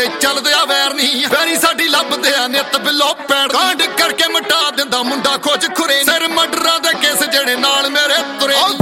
ਕਦੇ ਚੱਲਦੇ ਆ ਵੈਰ ਨਹੀਂ ਵੈਰੀ ਸਾਡੀ ਲੱਭਦੇ ਆ ਨਿੱਤ ਬਿੱਲੋ ਪੈਣ ਕਾਂਡ ਕਰਕੇ ਮਟਾ ਦਿੰਦਾ ਮੁੰਡਾ ਖੋਜ ਖੁਰੇ ਸਿਰ ਮਰਡਰਾਂ ਦੇ ਕੇਸ ਜਿਹੜੇ ਨਾਲ ਮੇਰੇ ਤੁਰੇ